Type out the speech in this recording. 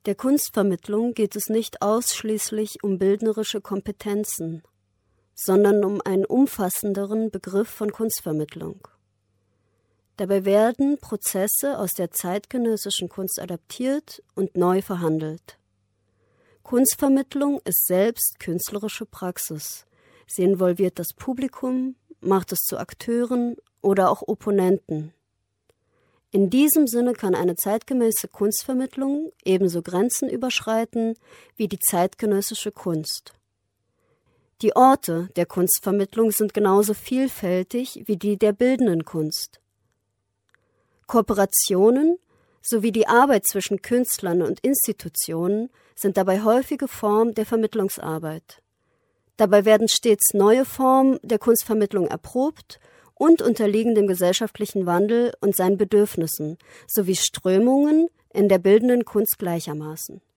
Der Kunstvermittlung geht es nicht ausschließlich um bildnerische Kompetenzen, sondern um einen umfassenderen Begriff von Kunstvermittlung. Dabei werden Prozesse aus der zeitgenössischen Kunst adaptiert und neu verhandelt. Kunstvermittlung ist selbst künstlerische Praxis. Sie involviert das Publikum, macht es zu Akteuren oder auch Opponenten. In diesem Sinne kann eine zeitgemäße Kunstvermittlung ebenso Grenzen überschreiten wie die zeitgenössische Kunst. Die Orte der Kunstvermittlung sind genauso vielfältig wie die der bildenden Kunst. Kooperationen sowie die Arbeit zwischen Künstlern und Institutionen sind dabei häufige Formen der Vermittlungsarbeit. Dabei werden stets neue Formen der Kunstvermittlung erprobt und unterliegen dem gesellschaftlichen Wandel und seinen Bedürfnissen sowie Strömungen in der bildenden Kunst gleichermaßen.